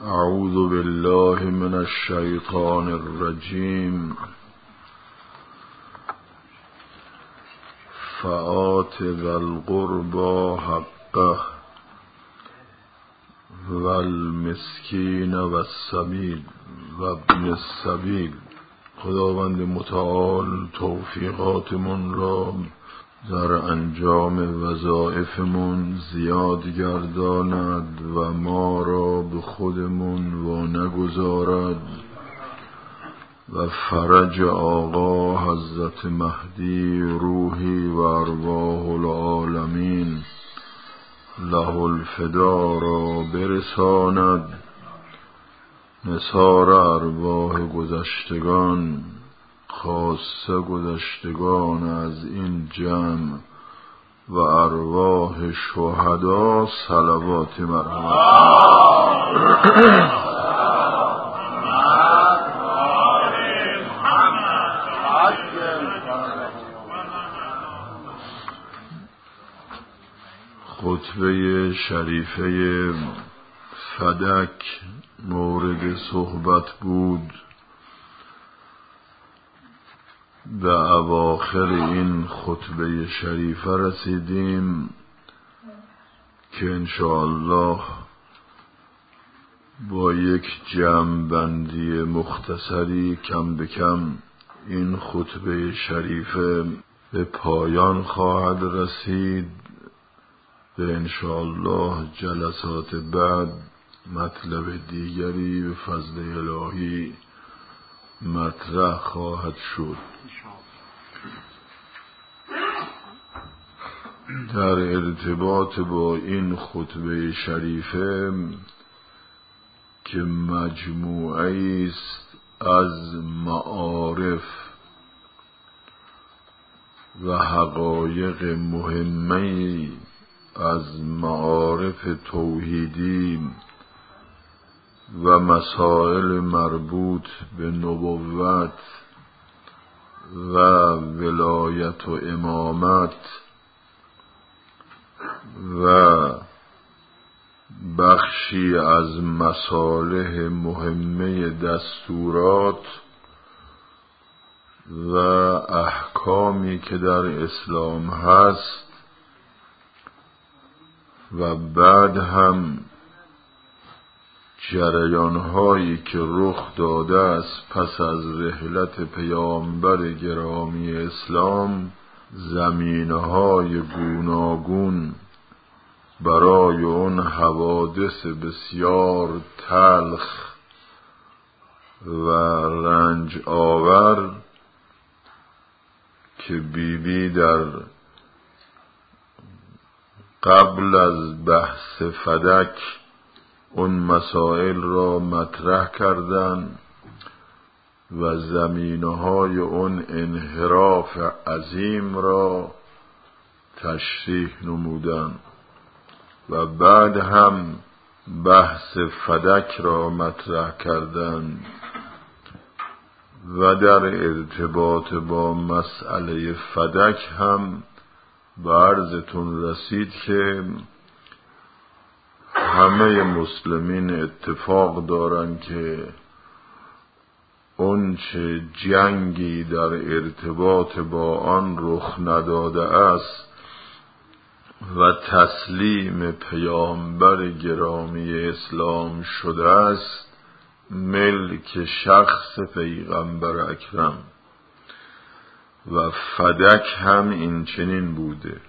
اعوذ بالله من الشیطان الرجیم. فآت ذا القربى حقه والمسکین والسبیل وابن السبیل. خداوند متعال توفیقاتمون را در انجام وظایفمون زیاد گرداند و ما را به خودمون و نگذارد و فرج آقا حضرت مهدی روحی و ارواح العالمین له الفدا را برساند. نثار ارواح گذشتگان، خاصه گذشتگان از این جمع و ارواح شهدا صلوات مرحمت. خطبه شریفه فدک مورد صحبت بود. به اواخر این خطبه شریفه رسیدیم که انشاءالله با یک جمع‌بندی مختصری کم به کم این خطبه شریفه به پایان خواهد رسید. به انشاءالله جلسات بعد مطلب دیگری به فضل الهی مطرح خواهد شد. در ارتباط با این خطبه شریفه که مجموعه است از معارف و حقایق مهمه از معارف توحیدی و مسائل مربوط به نبوت و ولایت و امامت و بخشی از مصالح مهمه دستورات و احکامی که در اسلام هست و بعد هم جریان‌هایی که رخ داده است پس از رحلت پیامبر گرامی اسلام، زمینه‌های گوناگون برای اون حوادث بسیار تلخ و رنج آور که بیبی در قبل از بحث فدک اون مسائل را مطرح کردند و زمینه‌های اون انحراف عظیم را تشریح نمودند و بعد هم بحث فدک را مطرح کردند و در ارتباط با مسئله فدک هم به عرضتون رسید که همه مسلمین اتفاق دارند که اون چه جنگی در ارتباط با آن رخ نداده است و تسلیم پیامبر گرامی اسلام شده است ملک شخص پیغمبر اکرم و فدک هم این چنین بوده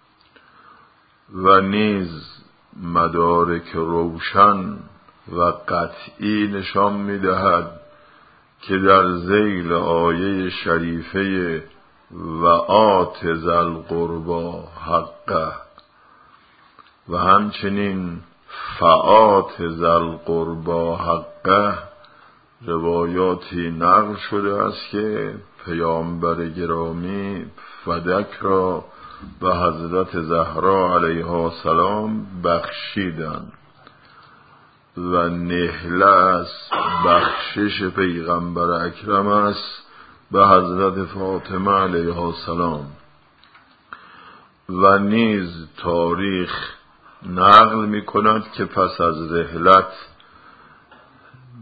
و نیز مدارک روشن و قطعی نشان می‌دهد که در ذیل آیه شریفه و آت ذا القربى حقه و همچنین فآت ذا القربى حقه روایاتی نقل شده است که پیامبر گرامی فدک را به حضرت زهرا علیها السلام بخشیدند و نهله است بخشش پیغمبر اکرم است به حضرت فاطمه علیها السلام. و نیز تاریخ نقل می کند که پس از رحلت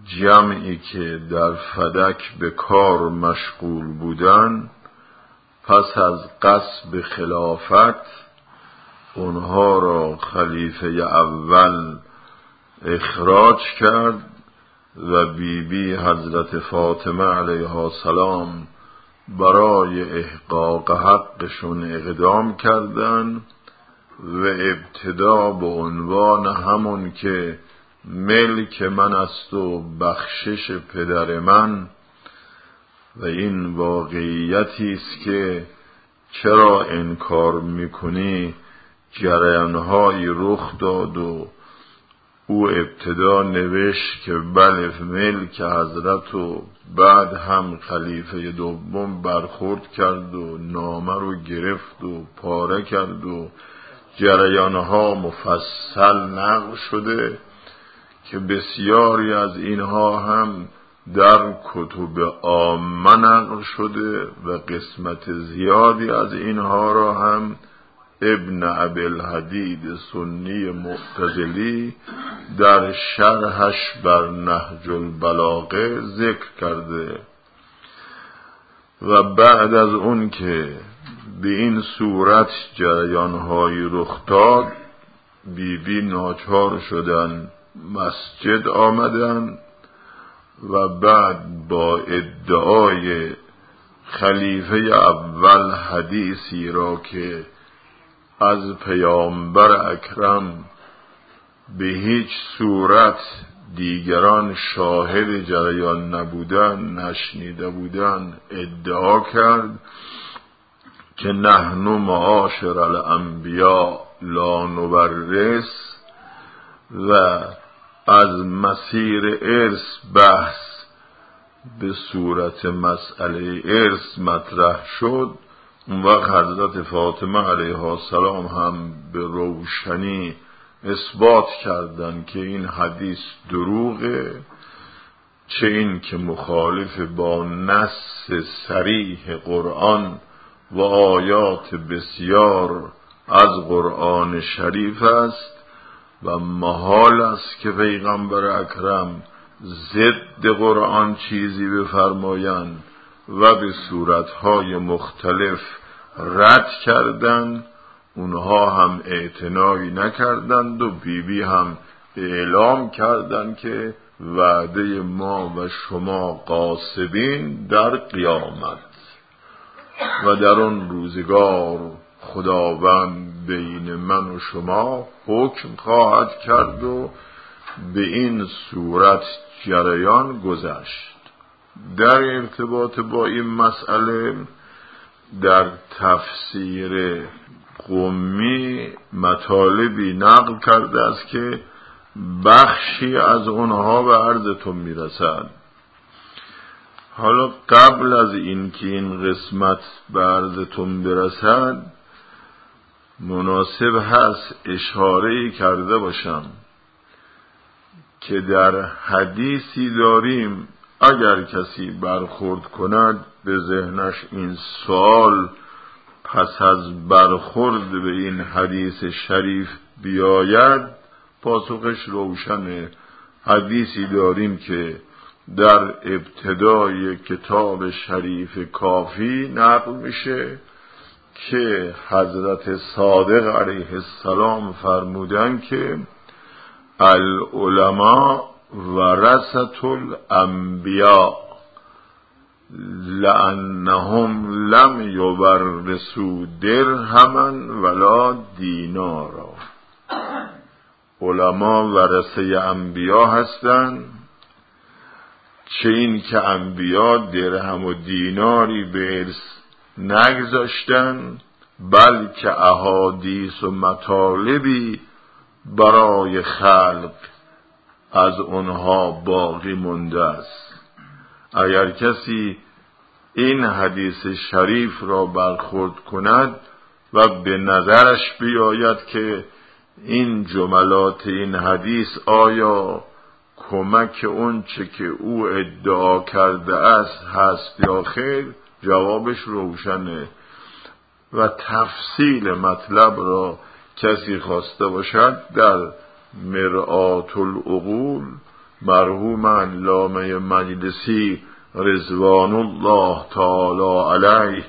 جمعی که در فدک به کار مشغول بودن، پس از غصب خلافت اونها را خلیفه اول اخراج کرد و بیبی حضرت فاطمه علیها السلام برای احقاق حقشون اقدام کردند و ابتدا به عنوان همون که ملک من است و بخشش پدر من، و این واقعیتی است که چرا انکار میکنی، جریان‌هایی رخ داد و او ابتدا نوشت که بله ملک حضرت و بعد هم خلیفه دوم برخورد کرد و نامه رو گرفت و پاره کرد و جریان‌ها مفصل نقل شده که بسیاری از اینها هم در کتب عامه نقل شده و قسمت زیادی از اینها را هم ابن ابی‌الحدید سنی معتزلی در شرحش بر نهج البلاغه ذکر کرده. و بعد از اون که به این صورت جریان‌های رخ داد، بیبی ناچار شدن مسجد آمدن و بعد با ادعای خلیفه اول حدیثی را که از پیامبر اکرم به هیچ صورت دیگران شاهد جریان نبودن، نشنیده بودن، ادعا کرد که نحن معاشر الانبیاء لا نورث، و از مسیر ارث بحث به صورت مسئله ارث مطرح شد. اون وقت حضرت فاطمه علیها السلام هم به روشنی اثبات کردند که این حدیث دروغه، چه این که مخالف با نص صریح قرآن و آیات بسیار از قرآن شریف است و محال است که پیغمبر اکرم ضد قرآن چیزی بفرمایند و به صورتهای مختلف رد کردند. اونها هم اعتنایی نکردند و بیبی هم اعلام کردند که وعده ما و شما غاصبین در قیامت و در اون روزگار خداوند بین من و شما حکم خواهد کرد و به این صورت جریان گذشت. در ارتباط با این مسئله در تفسیر قمی مطالبی نقل کرده است که بخشی از اونها به عرضتون میرسد. حالا قبل از این که این قسمت به عرضتون برسد، مناسب هست اشاره‌ای کرده باشم که در حدیثی داریم اگر کسی برخورد کند به ذهنش این سوال پس از برخورد به این حدیث شریف بیاید، پاسخش روشنه. حدیثی داریم که در ابتدای کتاب شریف کافی نقل میشه که حضرت صادق علیه السلام فرمودن که العلماء ورثة الانبیاء لانهم لم یورثوا درهما ولا دینارا. علما ورثه انبیا هستند، چه این که انبیا درهم و دیناری به ارث نگذاشتن، بلکه احادیث و مطالبی برای خلق از اونها باقی مونده است. اگر کسی این حدیث شریف را برخورد کند و به نظرش بیاید که این جملات این حدیث آیا کمک اون چه که او ادعا کرده است هست یا خیر، جوابش روشنه و تفصیل مطلب را کسی خواسته باشد در مرآت العقول مرحوم علامه مجلسی رضوان الله تعالی علیه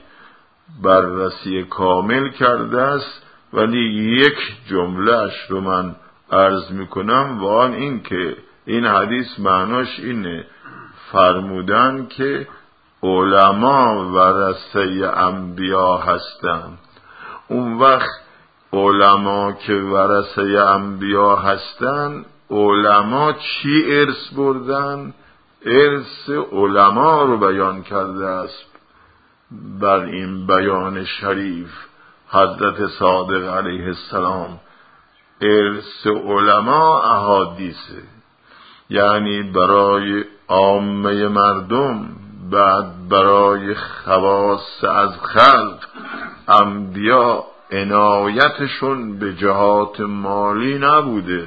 بررسی کامل کرده است، ولی یک جملهش رو من عرض میکنم و آن این که این حدیث معناش اینه، فرمودن که علما ورثه انبیا هستند. اون وقت علما که ورثه انبیا هستند، علما چی ارث بردن؟ ارث علما رو بیان کرده است بر این بیان شریف حضرت صادق علیه السلام. ارث علما احادیثه، یعنی برای عامه مردم، بعد برای خواص از خلق. انبیا عنایتشون به جهات مالی نبوده،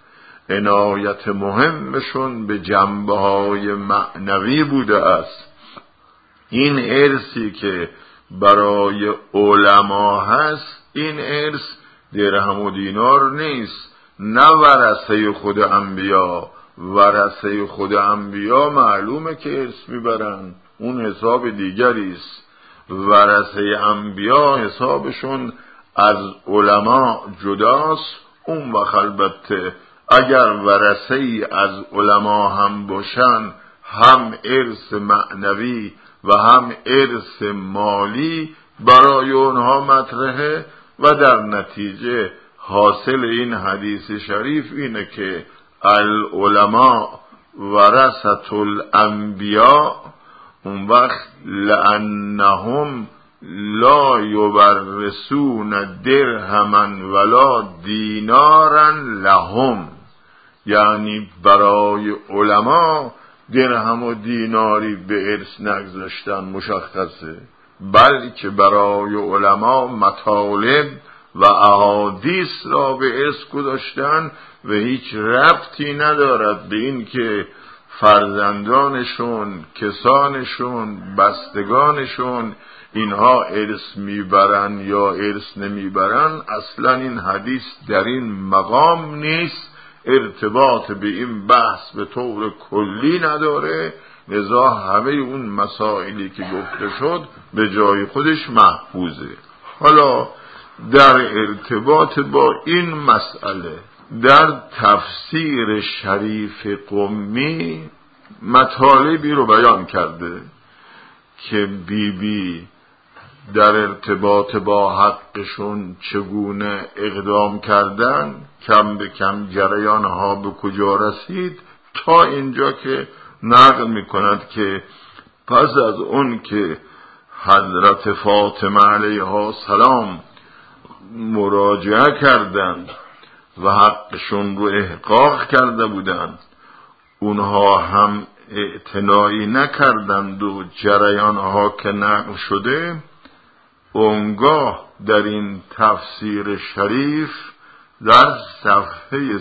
عنایت مهمشون به جنبه‌های معنوی بوده است. این ارثی که برای علما هست، این ارث درهم و دینار نیست، نه ورثه خود انبیا. ورثه خود انبیا معلومه که ارث میبرن، اون حساب دیگری است. ورثه انبیا حسابشون از علما جداست. اون وقت البته اگر ورثه ای از علما هم باشن، هم ارث معنوی و هم ارث مالی برای اونها مطرحه و در نتیجه حاصل این حدیث شریف اینه که العلماء ورثة الانبیاء. اون وقت لانهم لا یورثون درهما ولا دینارا لهم، یعنی برای علما درهم و دیناری به ارث نگذاشتن مشخصه، بلکه برای علما مطالب و احادیث را به ارث گذاشتن و هیچ ربطی ندارد به این که فرزندانشون، کسانشون، بستگانشون اینها ارث میبرن یا ارث نمیبرن. اصلا این حدیث در این مقام نیست، ارتباط به این بحث به طور کلی نداره، لذا همه اون مسائلی که گفته شد به جای خودش محفوظه. حالا در ارتباط با این مسئله در تفسیر شریف قمی مطالبی رو بیان کرده که بی در ارتباط با حقشون چگونه اقدام کردن، کم به کم جریان ها به کجا رسید، تا اینجا که نقل می کند که پس از اون که حضرت فاطمه علیها السلام مراجعه کردند و حقشون رو احقاق کرده بودند، اونها هم اعتنایی نکردند و جریان ها که نقل شده، اونگاه در این تفسیر شریف در صفحه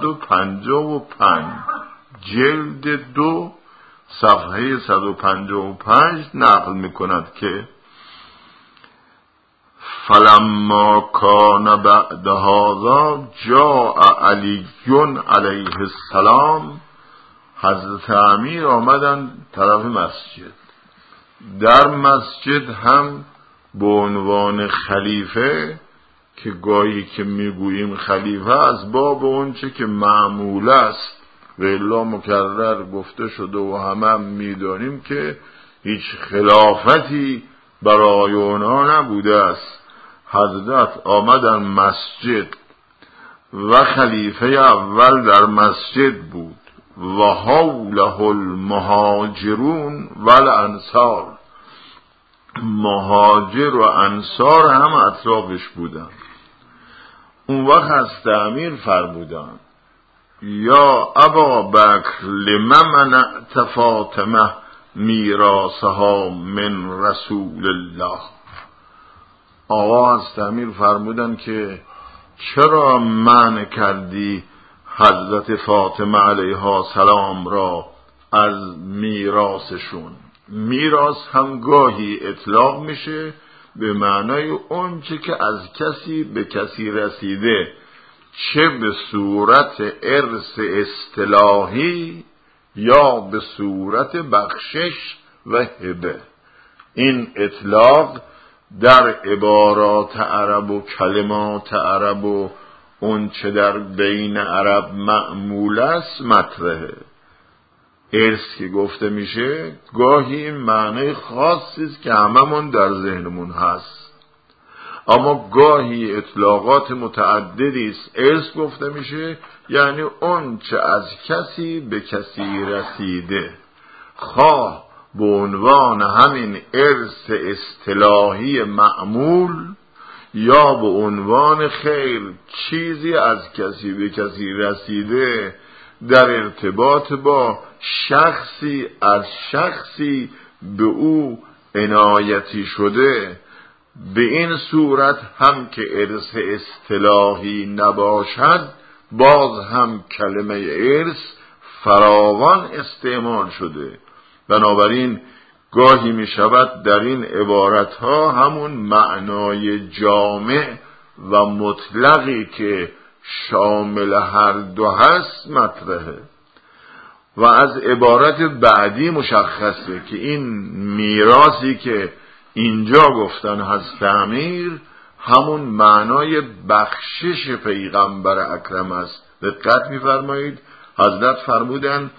155 جلد 2 صفحه 155 نقل می کند که فلما کان بعد هذا جاء علی علیه السلام. حضرت امیر آمدن طرف مسجد. در مسجد هم به عنوان خلیفه، که گاهی که میگوییم خلیفه از باب اونچه که معمول است و الا مکرر گفته شده و همه میدانیم که هیچ خلافتی برای اونا نبوده است. حضرت آمدن مسجد و خلیفه اول در مسجد بود و حوله المهاجرون والانصار، مهاجر و انصار هم اطرافش بودن. اون وقت از امیر فرمودن یا ابا بکر لما منعت فاطمه میراثها من رسول الله. آقا از امیر فرمودن که چرا منع کردی حضرت فاطمه علیها السلام را از میراثشون؟ میراث هم گاهی اطلاق میشه به معنای اون چه که از کسی به کسی رسیده، چه به صورت ارث اصطلاحی یا به صورت بخشش و هبه. این اطلاق در عبارات عرب و کلمات عرب و اون چه در بین عرب معمول است مطرحه. ارث که گفته میشه گاهی این معنی خاصی است که هممون در ذهنمون هست، اما گاهی اطلاقات متعددی است. ارث گفته میشه یعنی اون چه از کسی به کسی رسیده، خواه به عنوان همین ارث اصطلاحی معمول یا به عنوان خیر چیزی از کسی به کسی رسیده در ارتباط با شخصی از شخصی به او عنایتی شده. به این صورت هم که ارث اصطلاحی نباشد باز هم کلمه ارث فراوان استعمال شده. بنابراین گاهی می شود در این عبارت ها همون معنای جامع و مطلقی که شامل هر دو هست مطرحه. و از عبارت بعدی مشخصه که این میراثی که اینجا گفتن هست امیر همون معنای بخشش پیغمبر اکرم است. دقت می‌فرمایید حضرت فرمودن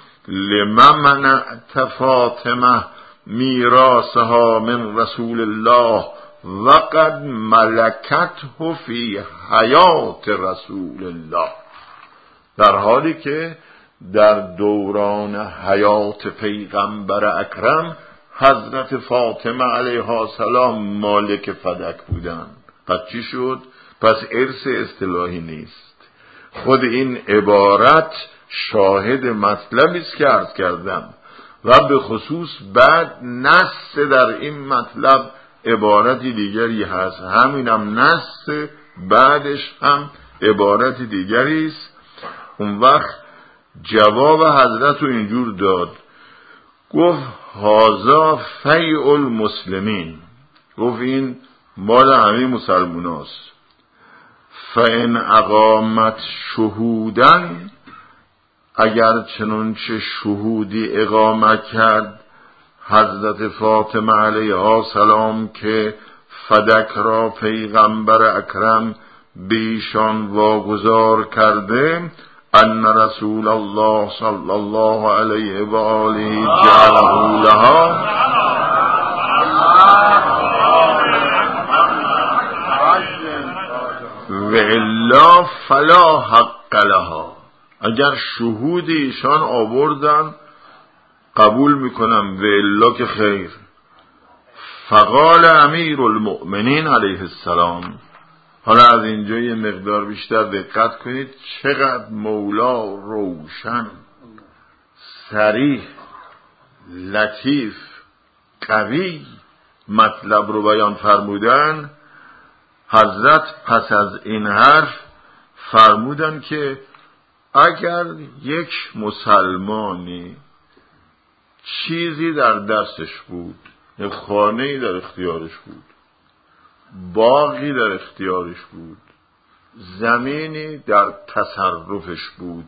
لمنعت فاطمه میراثها من رسول الله وقد ملکته فی حیات رسول الله، در حالی که در دوران حیات پیغمبر اکرم حضرت فاطمه علیها السلام مالک فدک بودن. پس چی شد؟ پس ارث اصطلاحی نیست. خود این عبارت شاهد مطلبی است که عرض کردم و به خصوص بعد نص در این مطلب عبارتی دیگری هست، همینم نص بعدش هم عبارت دیگری است. اون وقت جواب حضرت رو اینجور داد، گفت هازا فیع المسلمین، گفت این مال همه مسلمان هست. فان اقامت شهودن، اگر چنانچه شهودی اقامت کرد حضرت فاطمه علیها السلام که فدک را پیغمبر اکرم بیشان واگذار کرده، ان رسول الله صلی الله علیه و آله جعله لها، و الا فلا حق لها، اگر شهود ایشان آوردن قبول میکنم و الا که خیر. فقال امیر المؤمنین علیه السلام، حالا از اینجا یه مقدار بیشتر دقت کنید چقدر مولا روشن، صریح، لطیف، قوی مطلب رو بیان فرمودن. حضرت پس از این حرف فرمودن که اگر یک مسلمانی چیزی در دستش بود، یک خانه‌ای در اختیارش بود، باغی در اختیارش بود، زمینی در تصرفش بود،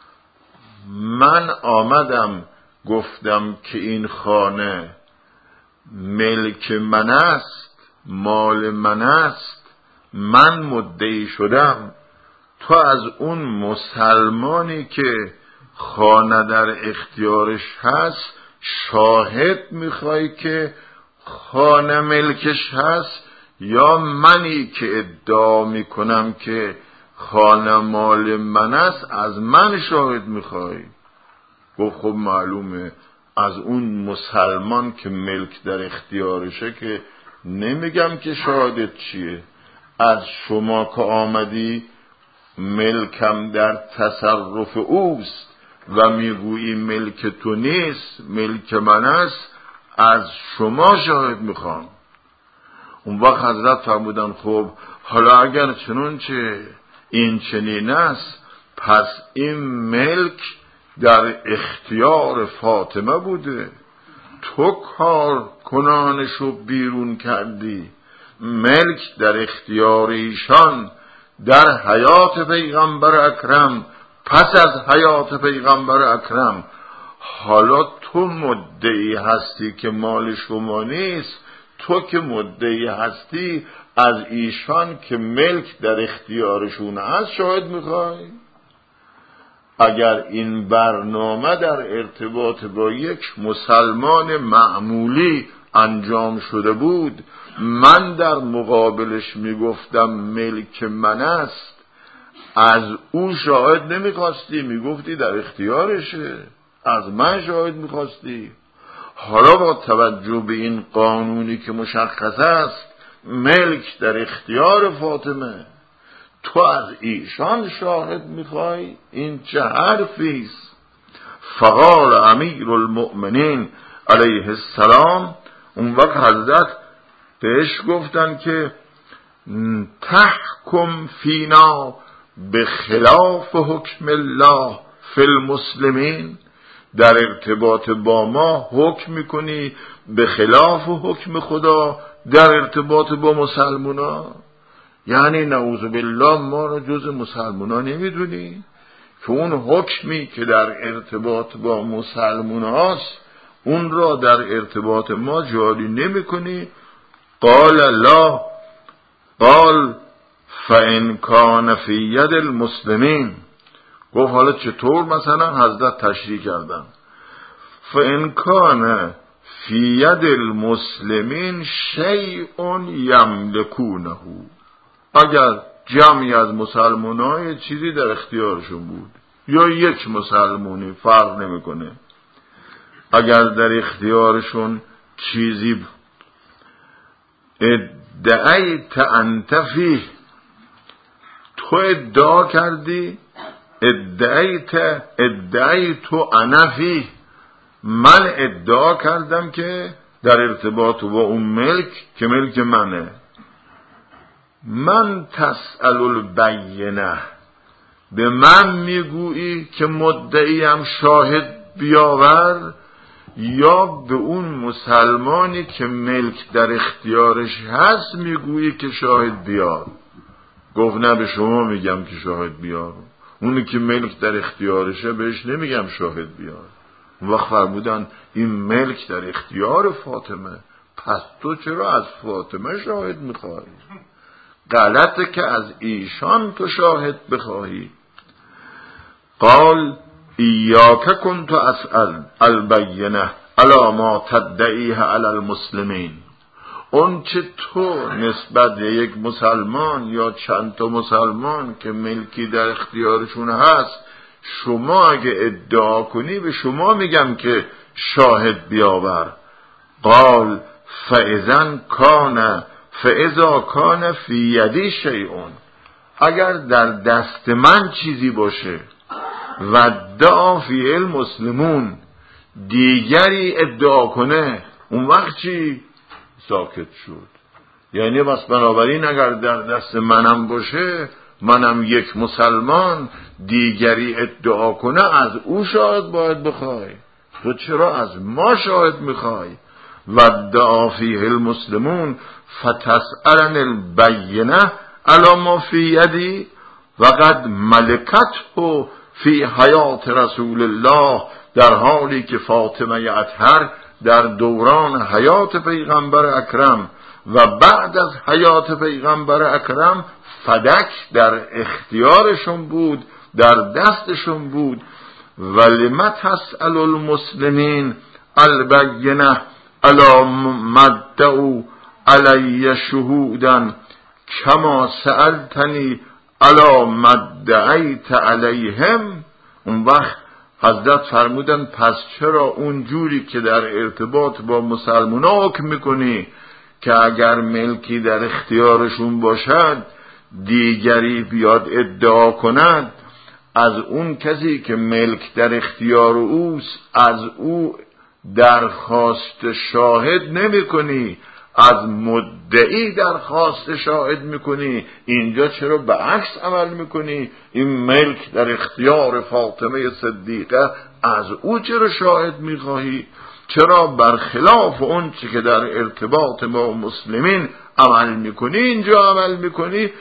من آمدم گفتم که این خانه ملک من است، مال من است، من مدعی شدم، تو از اون مسلمانی که خانه در اختیارش هست شاهد میخوای که خانه ملکش هست، یا منی که ادعا میکنم که خانه مال من است از من شاهد میخوای؟ گفت خب معلومه از اون مسلمان که ملک در اختیارشه که نمیگم که شاهدت چیه، از شما که آمدی ملکم در تصرف اوست و میگویی ملک تو نیست ملک من است، از شما شاهد میخوام. اون وقت حضرت فرمودن خب حالا اگر چنانچه این چنین است پس این ملک در اختیار فاطمه بوده، تو کار کنانشو بیرون کردی، ملک در اختیار ایشان در حیات پیغمبر اکرم، پس از حیات پیغمبر اکرم حالا تو مدعی هستی که مال شما نیست، تو که مدعی هستی از ایشان که ملک در اختیارشون هست شاهد میخوای؟ اگر این برنامه در ارتباط با یک مسلمان معمولی انجام شده بود، من در مقابلش میگفتم ملک من است، از او شاهد نمیخواستی، میگفتی در اختیارشه، از من شاهد میخواستی. حالا با توجه به این قانونی که مشخص است ملک در اختیار فاطمه، تو از ایشان شاهد میخوای؟ این چه حرفیست؟ فقال امیر المؤمنین علیه السلام، اون وقت حضرت بهش گفتن که تحکم فینا به خلاف حکم الله فی المسلمین، در ارتباط با ما حکم میکنی به خلاف حکم خدا در ارتباط با مسلمونا. یعنی نعوذ بالله ما رو جز مسلمونا نمیدونی که اون حکمی که در ارتباط با مسلموناست اون را در ارتباط ما جاری نمی کنی؟ قال لا، قال فإن کان فی ید المسلمین. گفت حالا چطور؟ مثلا حضرت تشریح کردن فإن کان فی ید المسلمین شیء یملکونه، اگر جمعی از مسلمانای چیزی در اختیارشون بود یا یک مسلمانی فرق نمیکنه، اگر در اختیارشون چیزی بود ادعیت انت فیه، تو ادعا کردی، ادعیت انا فیه، من ادعا کردم که در ارتباط با اون ملک که ملک منه. من تسأل البینه، به من میگویی که مدعیم شاهد بیاور، یا به اون مسلمانی که ملک در اختیارش هست میگویی که شاهد بیار؟ گفت نه، به شما میگم که شاهد بیار، اونی که ملک در اختیارشه بهش نمیگم شاهد بیار. وقت فرمودن این ملک در اختیار فاطمه، پس تو چرا از فاطمه شاهد میخوای؟ غلطه که از ایشان تو شاهد بخواهی. قال ایاک کنت اسأل البینه علی ما تدعیه علی المسلمین، اون چه تو نسبت یک مسلمان یا چند تا مسلمان که ملکی در اختیارشون هست شما اگه ادعا کنی به شما میگم که شاهد بیاور. قال فاذا کان فی یدی شیء، اگر در دست من چیزی باشه و ادعا فی المسلمون، دیگری ادعا کنه، اون وقت چی؟ ساکت شد. یعنی بس بنابراین اگر در دست منم باشه، منم یک مسلمان، دیگری ادعا کنه از او شاهد باید بخوای، تو چرا از ما شاهد میخوای؟ و ادعا فیه المسلمون فتسألن البینه علی ما فی یدی وقد ملکته فی حیات رسول الله، در حالی که فاطمه اطهر در دوران حیات پیغمبر اکرم و بعد از حیات پیغمبر اکرم فدک در اختیارشون بود، در دستشون بود. ولم تسأل المسلمین البینه علی مدعو علی شهودا کما سألتنی علی مدعیت علیهم. اون وقت حضرت فرمودن پس چرا اون جوری که در ارتباط با مسلمونا حکم میکنی که اگر ملکی در اختیارشون باشد دیگری بیاد ادعا کند، از اون کسی که ملک در اختیار اوست از او درخواست شاهد نمی کنی، از مدعی درخواست شاهد میکنی؟ اینجا چرا به عکس عمل میکنی؟ این ملک در اختیار فاطمه صدیقه، از او چرا شاهد میخواهی؟ چرا برخلاف اون چی که در ارتباط با مسلمین عمل میکنی اینجا عمل میکنی؟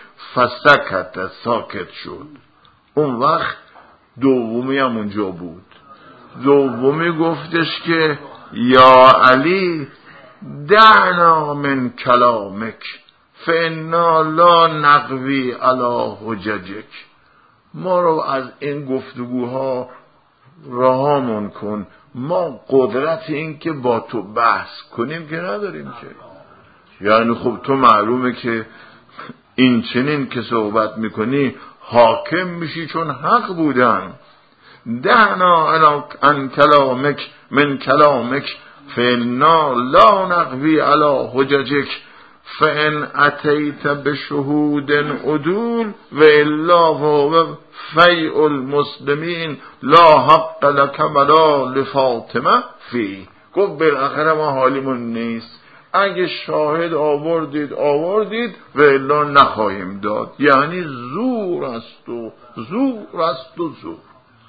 فسکت، ساکت شد. اون وقت دومی هم اونجا بود. دومی گفتش که یا علی دعنا من کلامک فانا لا نقوی علی حججک، ما رو از این گفتگوها رهامون کن، ما قدرت این که با تو بحث کنیم که نداریم که. یعنی خب تو معلومه که این چنین که صحبت میکنی حاکم میشی چون حق بودن. دعنا عن کلامک من کلامک فانا لا نقوی علی حججک فان اتیت بشهود عدول و الا هو فیء المسلمین لا حق لک ولا لفاطمه فی. گفت بالاخره ما حالیمون نیست، اگه شاهد آوردید و الا نخواهیم داد. یعنی زور است و زور است و زور.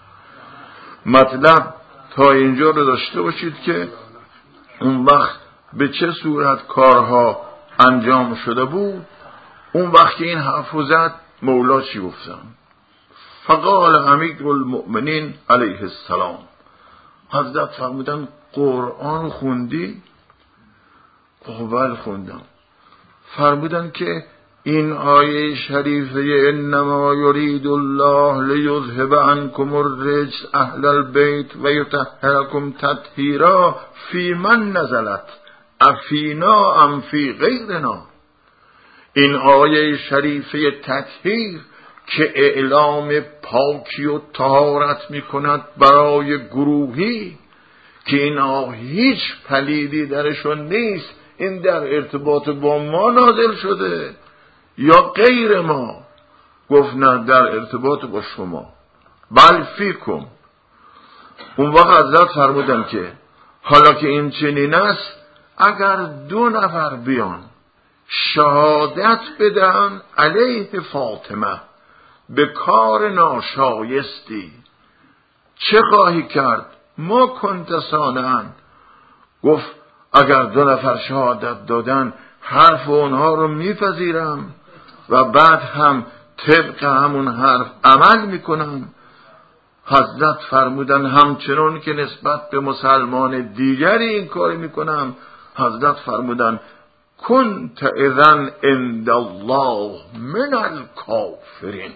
مطلب تا اینجا رو داشته باشید که اون وقت به چه صورت کارها انجام شده بود. اون وقت که این حرف زد مولا چی گفتن؟ فقال امیر المؤمنین علیه السلام، حضرت فرمودن قرآن خوندی؟ بله خوندم. فرمودن که این آیه شریفه انما یرید الله لیذهب عنکم الرجس اهل البیت و یطهرکم تطهیرا فی من نزلت افینا ام فی غیرنا. این آیه شریفه تطهیر که اعلام پاکی و طهارت می کند برای گروهی که اینا هیچ پلیدی درشون نیست، این در ارتباط با ما نازل شده یا غیر ما؟ گفت نه، در ارتباط با شما. بل فیکم. اون وقت حضرت فرمودن که حالا که این چنین است، اگر 2 نفر بیان شهادت بدن علیه فاطمه به کار ناشایستی، چه خواهی کرد؟ ما کنت صانعا. گفت اگر 2 نفر شهادت دادن حرف اونها رو میپذیرم و بعد هم طبق همون حرف عمل میکنم. حضرت فرمودن همچنان که نسبت به مسلمان دیگری این کاری میکنم. حضرت فرمودن کنت اذن عند الله من الکافرین.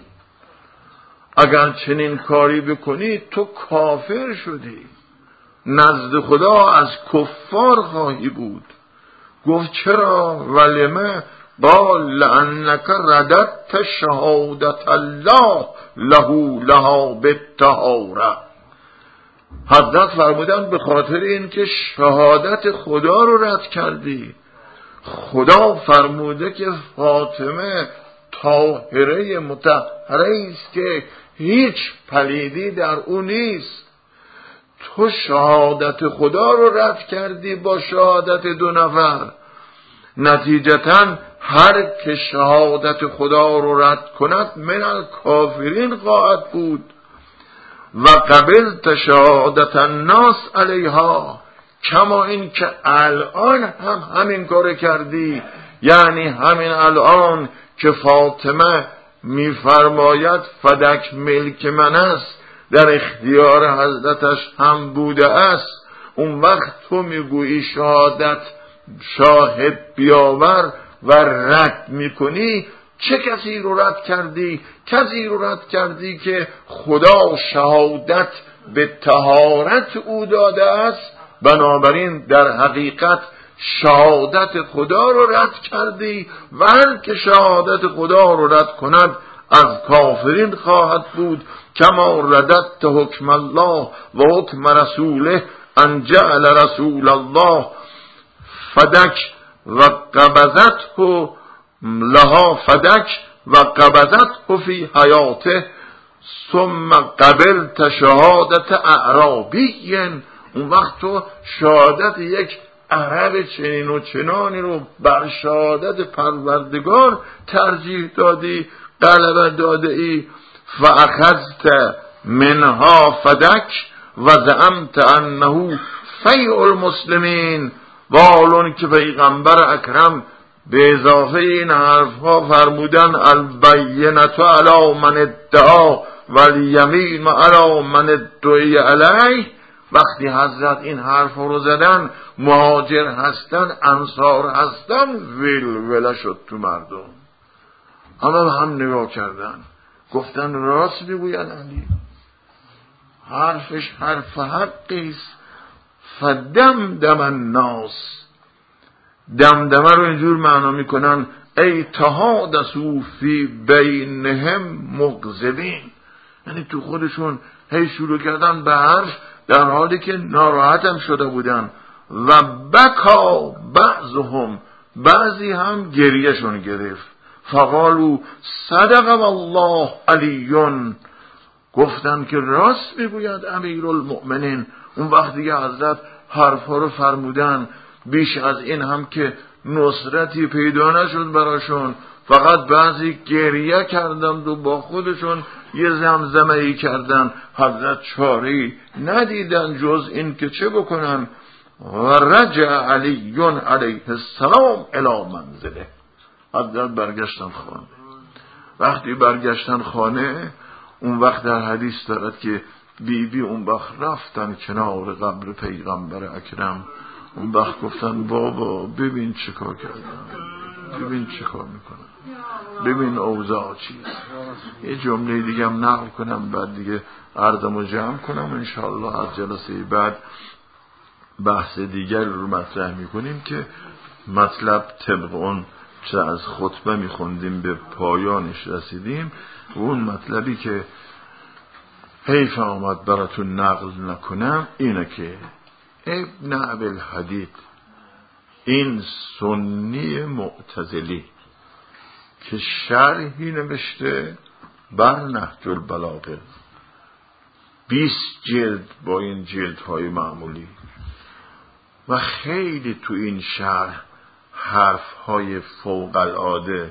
اگر چنین کاری بکنی تو کافر شدی، نزد خدا از کفار خواهی بود. گفت چرا؟ ولمه؟ قال لانک رددت شهادت الله لها بالطهاره. حضرت فرمودن به خاطر این که شهادت خدا رو رد کردی. خدا فرموده که فاطمه طاهره مطهره است که هیچ پلیدی در اون نیست. تو شهادت خدا رو رد کردی با شهادت 2 نفر. نتیجتاً هر که شهادت خدا رو رد کند من الکافرین خواهد بود. و قبلت شهادت الناس علیها، کما این که الان هم همین کار کردی. یعنی همین الان که فاطمه میفرماید فدک ملک من است، در اختیار حضرتش هم بوده است، اون وقت تو میگویی شاهد بیاور و رد میکنی. چه کسی رو رد کردی؟ کسی رو رد کردی که خدا شهادت به طهارت او داده است. بنابراین در حقیقت شهادت خدا رو رد کردی و هر که شهادت خدا رو رد کند از کافرین خواهد بود. کما رددت حکم الله و حکم رسوله ان جعل رسول الله فدک و قبضته لها فدک و قبضته فی حیاته ثم قبلت شهادت اعرابی. اون وقت تو شهادت یک عرب چنین و چنانی رو بر شهادت پروردگار ترجیح دادی، غلبه داده ای. فاخذت منها فدک و زعمت انه فیء المسلمین. والون که پیغمبر اکرم به اضافه این حرفها فرمودن البینة علی من ادعا والیمین علی من ادعی علیه. وقتی حضرت این حرف رو زدن، مهاجر هستن، انصار هستن، ولوله شد تو مردم. همه به هم نگاه کردن، گفتن راست میگوید علی، حرفش حرف حقیست. فدمدم الناس، دمدمه رو اینجور معنا میکنن ای تحادثوا فی بینهم مغضبین، یعنی تو خودشون هی شروع کردن به حرف در حالی که ناراحتم شده بودن. و بکا بعضهم، بعضی هم گریهشون گرفت. فقالوا صدق والله علیون، گفتن که راست میگوید امیرالمؤمنین. اون وقت دیگه حضرت حرفا رو فرمودن، بیش از این هم که نصرتی پیدا نشد براشون، فقط بعضی گریه کردند و با خودشون یه زمزمه ای کردن. حضرت چاره‌ای ندیدن جز این که چه بکنن. و رجع علی علیه السلام الی منزله، حضرت برگشتن خانه. وقتی برگشتن خانه، اون وقت در حدیث دارد که بی اون وقت رفتن کنار قبر پیغمبر اکرم. اون وقت گفتن بابا ببین چه کار کردن، ببین چه کار میکنن، ببین اوضاع چیست. یه جمله دیگه هم نقل کنم، بعد دیگه عرضمو جمع کنم. انشاءالله از جلسه بعد بحث دیگر رو مطرح میکنیم که مطلب طبق اون چه از خطبه میخوندیم به پایانش رسیدیم. و اون مطلبی که حیف آمد براتون نقل نکنم اینه که ابن ابوالحدید، این سنی معتزلی که شرحی نوشته بر نهج البلاغه، 20 جلد با این جلدهای معمولی، و خیلی تو این شرح حرفهای فوق العاده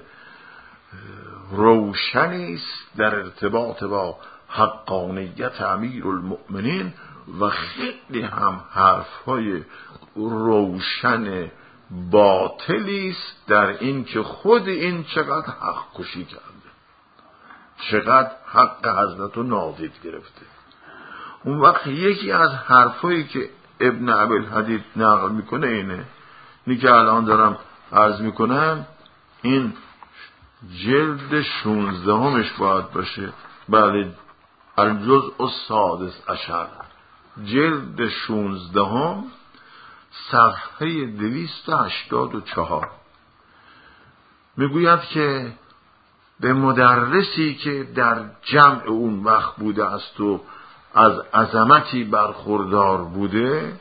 روشنی است در ارتباط با حقانیت امیرالمؤمنین، و خیلی هم حرفهای روشن باطلی است در این که خود این چقدر حق کشی کرده، چقدر حق حضرت رو نادید گرفته. اون وقت یکی از حرفایی که ابن ابوالحدید نقل میکنه اینه که الان دارم عرض میکنم، این جلد 16 باید باشه. بله، الجزء السادس عشر، جلد 16 صفحه 284 میگوید که به مدرسی که در جمع اون وقت بوده است و از عظمتی برخوردار بوده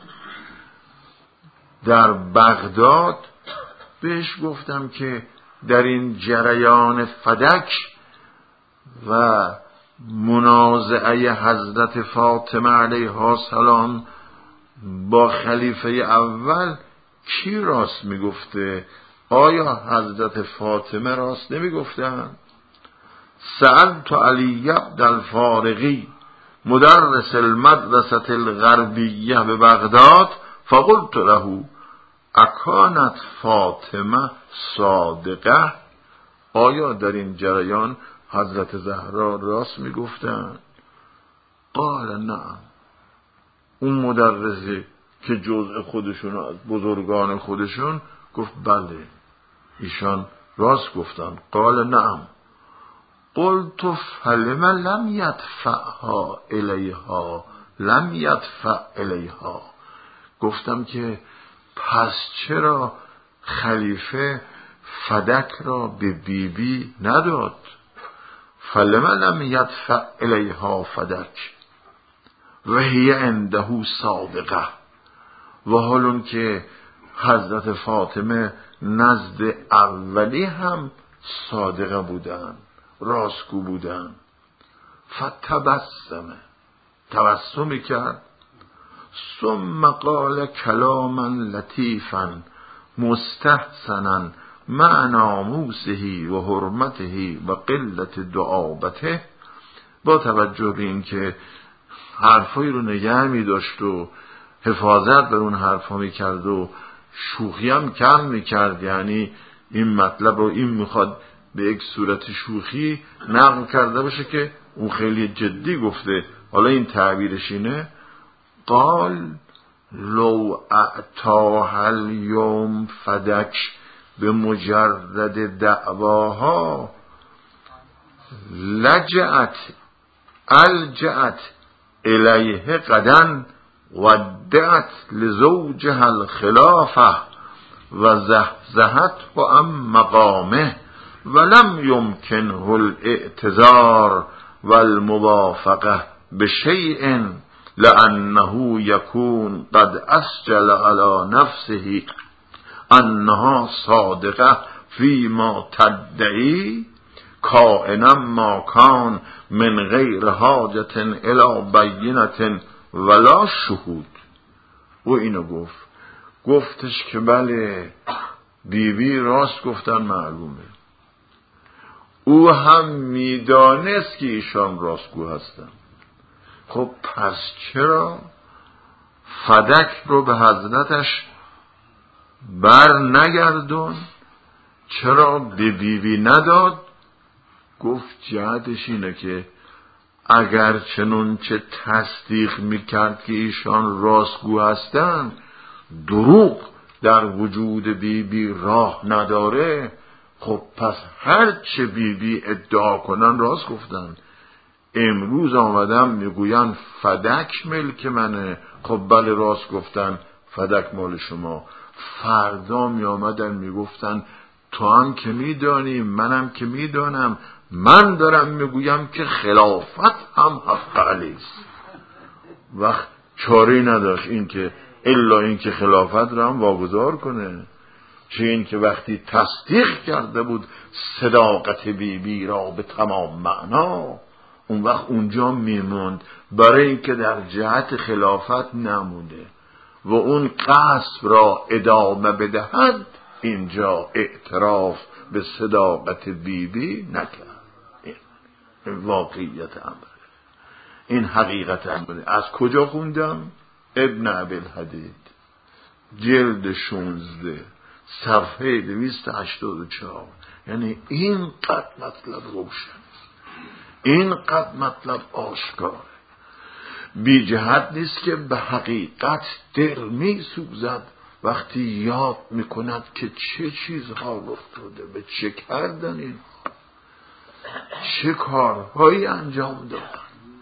در بغداد، بهش گفتم که در این جریان فدک و منازعه حضرت فاطمه علیها السلام با خلیفه اول کی راست میگفته؟ آیا حضرت فاطمه راست نمیگفتن؟ سألت علی بن الفارقی مدرس المدرسة الغربیه به بغداد فقلت له اکانت فاطمه صادقه، آیا در این جریان حضرت زهرا راست میگفتن؟ قال نعم. اون مدرسی که جزء خودشون از بزرگان خودشون گفت بله ایشان راست گفتن. قال نعم. قلت فلم لم یدفعها الیها، لم یدفع الیها، گفتم که پس چرا خلیفه فدک را به بیبی نداد؟ فلم لم یدفع الیها فدک و هی عنده صادقه، و حالون که حضرت فاطمه نزد اولی هم صادقه بودن، راستگو بودن. تبسمی کرد. ثم قال کلاما لطیفا مستحسنا مع ناموسه و حرمته و قلت دعابته، با توجه به این که حرفایی رو نگه می داشت و حفاظت بر اون حرفا می کرد و شوخی هم کم می کرد، یعنی این مطلب رو این میخواد به یک صورت شوخی نقل کرده باشه که اون خیلی جدی گفته. حالا این تعبیرش اینه، قال لو اعطاها اليوم فدک به مجرد دعواها الجأت الیه قدن ودعت لزوجها الخلافه و زهزهت عن مقامه ولم يمكنه الاعتذار والموافقه بشيء لأنه يكون قد أسجل على نفسه أنها صادقة فيما تدعي کائنا ما کان من غیر حاجت الی بینة ولا شهود. و اینو گفتش که بله بیبی راست گفتن معلومه. او هم میدانست که ایشان راستگو هستن. خب پس چرا فدک رو به حضرتش بر نگردون؟ چرا به بیبی نداد؟ گفت جهتش اینه که اگر چنون چه تصدیق میکرد که ایشان راستگو هستن، دروغ در وجود بیبی راه نداره، خب پس هر چه بیبی ادعا کنن راست گفتن. امروز آمدم میگوین فدک ملک منه، خب بله راست گفتن فدک مال شما. فردا می آمدن میگفتن تو هم که میدانی منم که میدانم، من دارم میگویم که خلافت هم حق علیست. وقت چاری نداشت این که الا این که خلافت را هم واگذار کنه، چه این که وقتی تصدیق کرده بود صداقت بیبی را به تمام معنا، اون وقت اونجا میموند برای اینکه در جهت خلافت نمونده و اون قصب را ادامه بدهد، اینجا اعتراف به صداقت بیبی نکرد. این واقعیت امره، این حقیقت امره. از کجا خوندم؟ ابن ابی‌الحدید جلد 16 صفحه 284. یعنی اینقدر مطلب روشن، اینقدر مطلب آشکاره، بی جهت نیست که به حقیقت دل می سوزد وقتی یاد می کند که چه چیزها افتاده، به چه کردن این، چه کارهایی انجام دادن،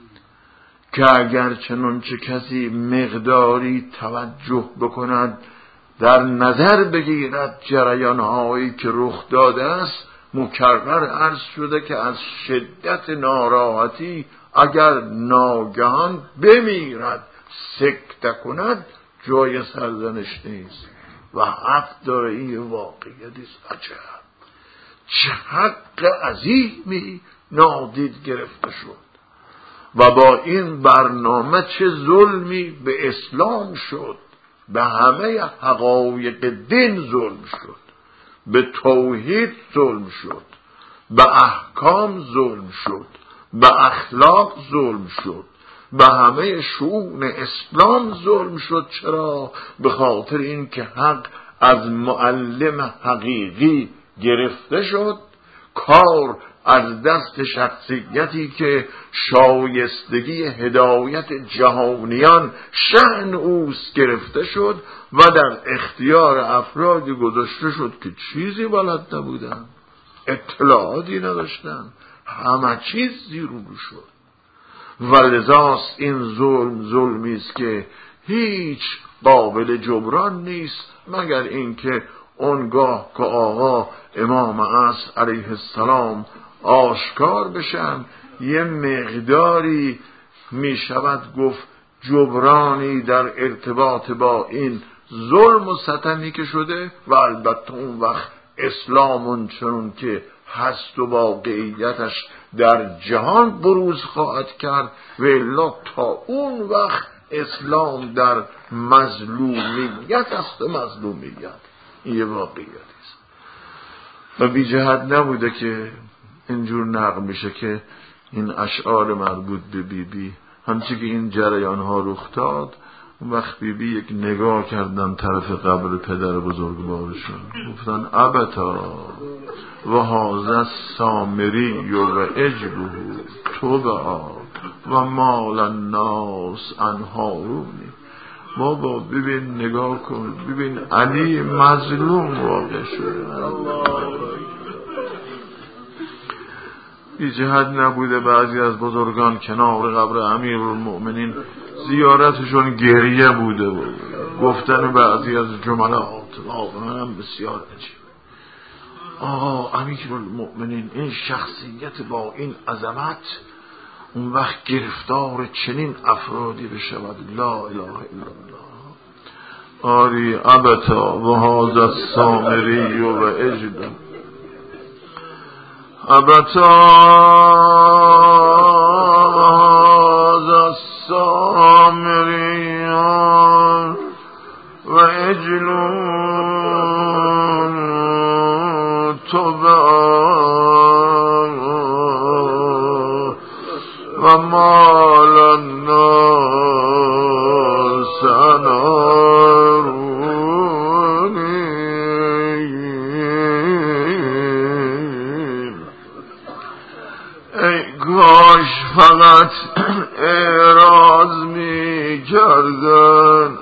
که اگر چنانچه کسی مقداری توجه بکند در نظر بگیرد جریانهایی که رخ داده است، مکرر عرض شده که از شدت ناراحتی اگر ناگهان بمیرد سکته کند جای سرزنش نیست و حق داره. این واقعیتی است. عجب چه حق عظیمی نادید گرفته شد و با این برنامه چه ظلمی به اسلام شد، به همه حقایق دین ظلم شد، به توحید ظلم شد، به احکام ظلم شد، به اخلاق ظلم شد، به همه شؤون اسلام ظلم شد. چرا؟ به خاطر این که حق از معلم حقیقی گرفته شد، کار از دست شخصیتی که شایستگی هدایت جهانیان شأن اوست گرفته شد و در اختیار افرادی گذاشته شد که چیزی بلد نبودن، اطلاعاتی نداشتن، همه چیز زیر او شد. و لذاست این ظلمی است که هیچ قابل جبران نیست مگر اینکه اونگاه که آقا امام عصر علیه السلام آشکار بشن، یه مقداری می شود گفت جبرانی در ارتباط با این ظلم و ستمی که شده. و البته اون وقت اسلام چون که هست و واقعیتش در جهان بروز خواهد کرد، و الا تا اون وقت اسلام در مظلومیت است و مظلومیت. این یه واقعیتی است و بی جهت نبوده که اینجور نقل میشه که این اشعار مربوط به بیبی همچی که این جریان ها رخ داد، اون وقت بیبی یک نگاه کردن طرف قبر پدر بزرگوارشون، گفتن ابتا و هذا السامری و اجبه تو به آب و مال الناس عن هارون. بابا ببین، نگاه کن، ببین علی مظلوم واقع شده. بی جهت نبوده بعضی از بزرگان کنار قبر امیرالمؤمنین زیارتشون گریه بوده و گفتن بعضی از جملات واقعا بسیار عجیب. آقا امیرالمؤمنین این شخصیت با این عظمت اون وقت گرفتار چنین افرادی بشود. لا اله الا الله. آری ابتا و هذا السامری و اجدا ابتا و هذا السامری و اجلون و مال الناس عن هارون. ای کاش فقط اعراض می کردن،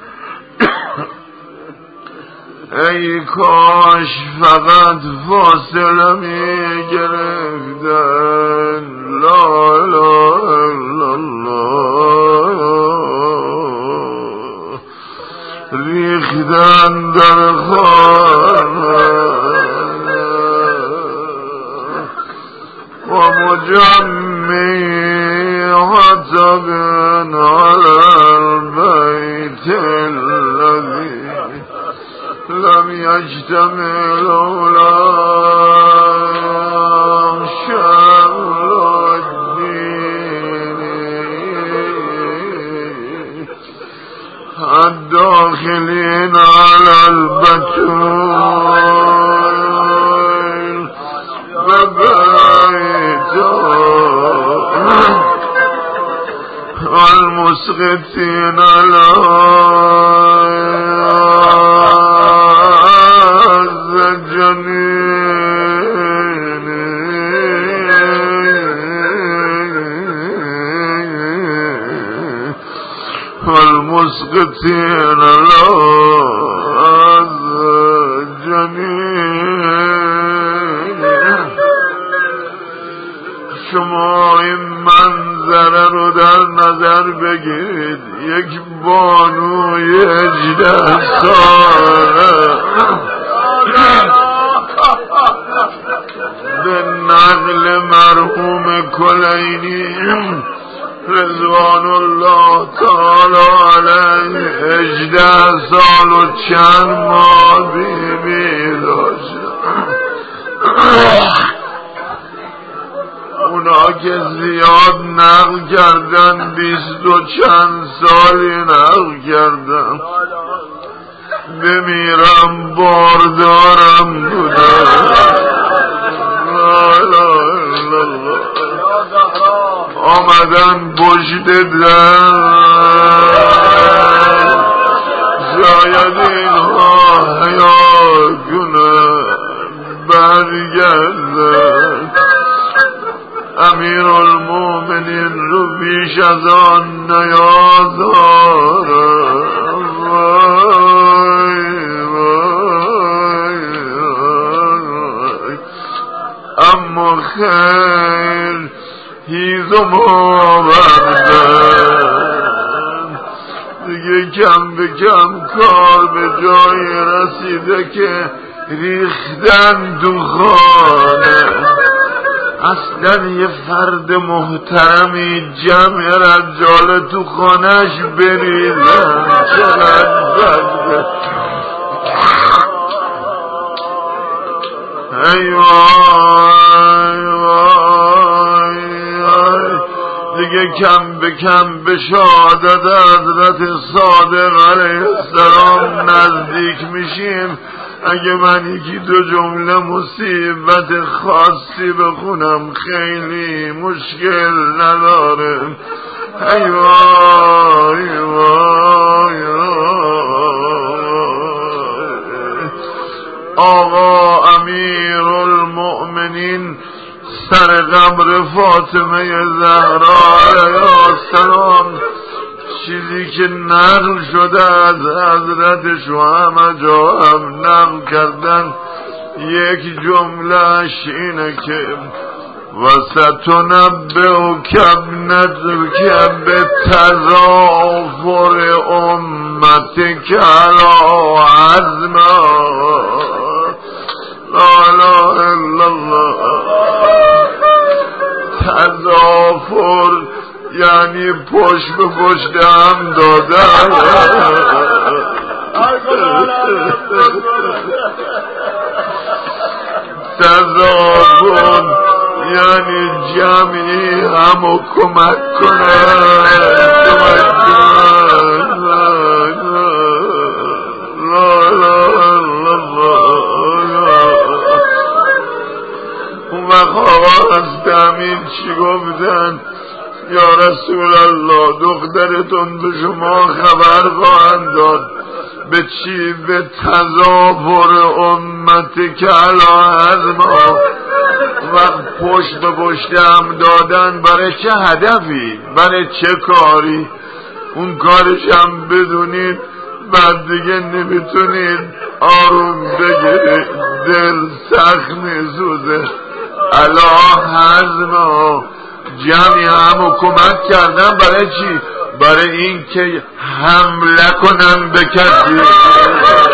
ای کاش فقط فاصله می گرفتن. لا اله الا الله. ریختن در خانه و مجمی حتب على البيت الذي لم يجتمع لولا شر الدين الداخلين على البتول ببيت والمسقطين والمسقطين الجنين. شما این منظره رو در نظر بگیرید. یک بانوی 18 ساله به نقل مرحوم کلینی رضوان الله تعالی علیه 18 سال و چند ماه بیبی داشت. اونا که زیاد نقل کردن 20 و چند سالی نقل کردن. بمیرم باردارم بودم. لا اله الا الله. آمدن پشت در شاید اینها حیا کنن برگردن. امیرالمؤمنین رو بیش از آن نیازارم. اما خیر هیزم آوردن. دیگه کم به کم کار به جایی رسیده که ریختن تو خانه. اصلا یه فرد محترمی جمع رجال تو خانهش بریزن. چقدر بده. ای وای وای دیگه کم به کم به شهادت حضرت صادق علیه السلام نزدیک میشیم. اگه من یکی دو جمله مصیبت خاصی بخونم خیلی مشکل نداره. ای وای وای آقا امیرالمؤمنین سر قبر فاطمه زهرا علیها السلام چیزی که نقل شده از حضرت شوهر جا هم نقل کردن، یک جملهش اینه که وَسَتُنَبِّئُكَ ابْنَتُكَ بِتَظَافُرِ أُمَّتِكَ عَلَى عَزْمِهَا. لا اله الا الله. تظافر یعنی پشت به پشت هم دادن. تظافر یعنی جمعی همو کمک کنن. اون وقت آقا از تامین چی گفتن؟ یا رسول الله دخترتون به شما خبر خواهند داد. به چی؟ به تظافر امتی که علی عزمها. وقت پشت به پشت هم دادن برای چه هدفی؟ برای چه کاری؟ اون کارش هم بدونید بعد دیگه نمیتونید آروم بگیرید، دل سخت میسوزه. علی حزمها جمعی همو کمک کردن برای چی؟ برای این که حمله کنن به کسی.